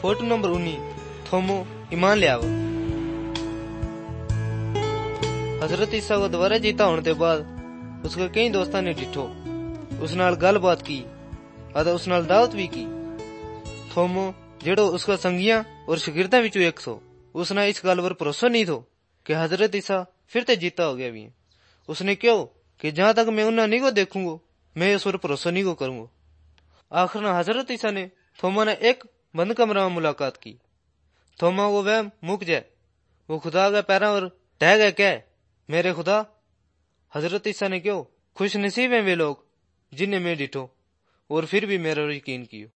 Photo number 19 थोमो ईमान लिया। हजरत ईसा को दोबारा जीता होने के बाद उसके कई दोस्तों ने डिठो, उस नाल गलबात की और उस नाल दावत भी की। थोमो जेड़ो उसका संगिया और शागिर्दा विचों एक सो, उसने इस गल पर भरोसा नहीं थो कि हजरत ईसा फिर ते जीता हो गया भी। उसने क्यों कि जहां तक मैं उन्हें नहीं को देखूंगा मैं उस पर भरोसा नहीं को करूंगा। आखिर में हजरत ईसा ने थोमा ने एक बंद कमरा में मुलाकात की। थोमा वो वह मुक जाए, वो खुदा के पैरों पर ढह गए कह, मेरे खुदा। हजरत ईसा ने क्यों खुश नसीब है वे लोग जिन्हें मैं डिठो और फिर भी मेरा यकीन कियो।